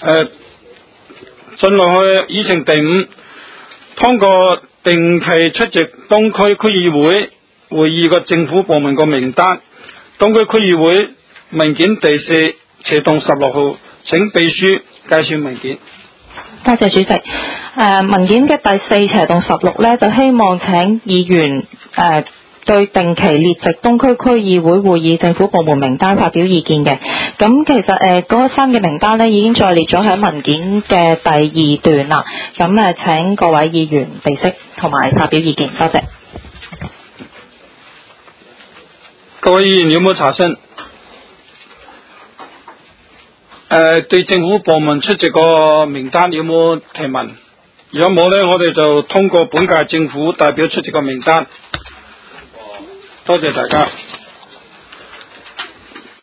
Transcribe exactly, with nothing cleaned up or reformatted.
誒，進落去議程第五，通過定期出席東區區議會會議嘅政府部門個名單。東區區議會文件第四斜棟十六號，請秘書介紹文件。 多謝主席。誒、呃、文件嘅第四斜棟十六咧，就希望請議員誒、呃、對定期列席東區區議會會議政府部門名單發表意見嘅。咁其實誒嗰、呃那個新嘅名單咧已經再列咗喺文件嘅第二段啦。咁誒、呃、請各位議員備悉同埋發表意見，多謝。 各位議員有冇查詢？誒、呃，對政府部門出席個名單有冇提問？如果冇呢，我哋就通過本屆政府代表出席個名單。多謝大家。